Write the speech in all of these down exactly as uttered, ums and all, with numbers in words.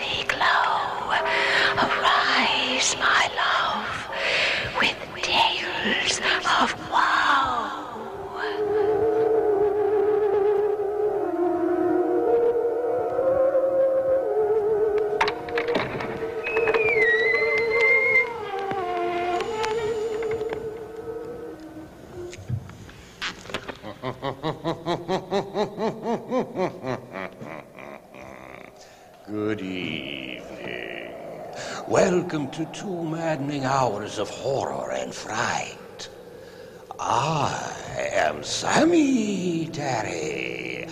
rosy glow. Arise, my love, with tales of woe. Good evening. Welcome to two maddening hours of horror and fright. I am Sammy Terry.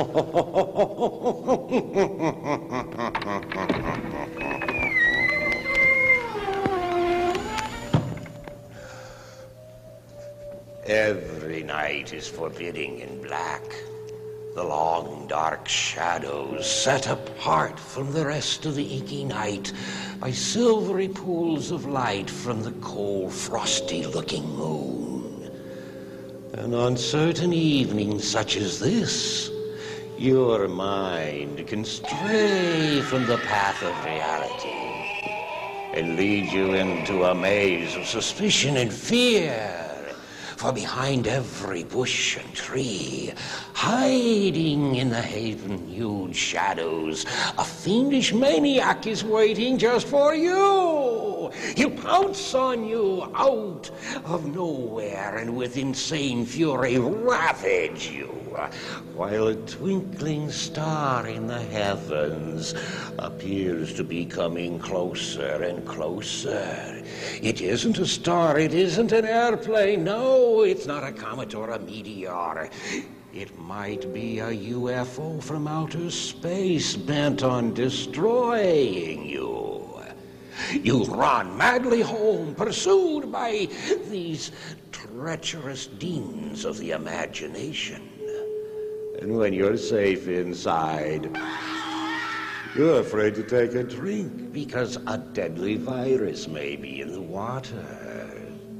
Every night is forbidding in black. The long, dark shadows set apart from the rest of the inky night by silvery pools of light from the cold, frosty-looking moon. And on certain evenings such as this, your mind can stray from the path of reality and lead you into a maze of suspicion and fear. For behind every bush and tree, hiding in the haven-hued shadows, a fiendish maniac is waiting just for you. He'll pounce on you out of nowhere and with insane fury ravage you, while a twinkling star in the heavens appears to be coming closer and closer. It isn't a star, it isn't an airplane, no, it's not a comet or a meteor. It might be a U F O from outer space bent on destroying you. You run madly home, pursued by these treacherous demons of the imagination. And when you're safe inside, you're afraid to take a drink because a deadly virus may be in the water.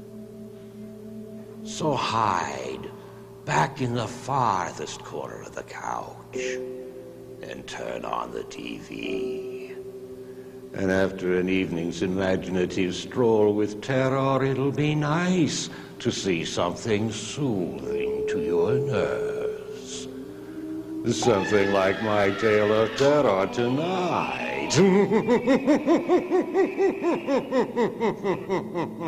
So hide back in the farthest corner of the couch and turn on the T V. And after an evening's imaginative stroll with terror, it'll be nice to see something soothing to your nerves. Something like my tale of terror tonight.